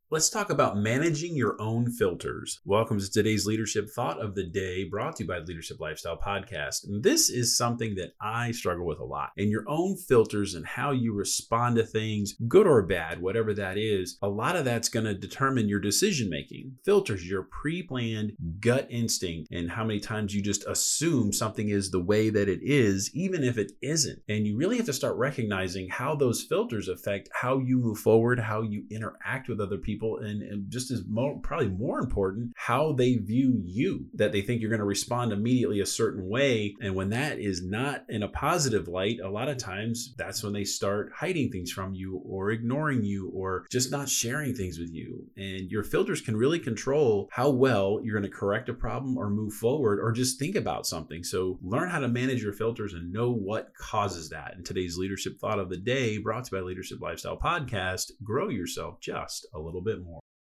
Let's talk about managing your own filters. Welcome to today's Leadership Thought of the Day, brought to you by the Leadership Lifestyle Podcast. And this is something that I struggle with a lot. And your own filters and how you respond to things, good or bad, whatever that is, a lot of that's going to determine your decision making. Filters, your pre-planned gut instinct, and how many times you just assume something is the way that it is, even if it isn't. And you really have to start recognizing how those filters affect how you move forward, how you interact with other people, and just as probably more important, how they view you, that they think you're going to respond immediately a certain way. And when that is not in a positive light, a lot of times that's when they start hiding things from you or ignoring you or just not sharing things with you. And your filters can really control how well you're going to correct a problem or move forward or just think about something. So learn how to manage your filters and know what causes that. In today's Leadership Thought of the Day, brought to you by Leadership Lifestyle Podcast, grow yourself just a little bit more.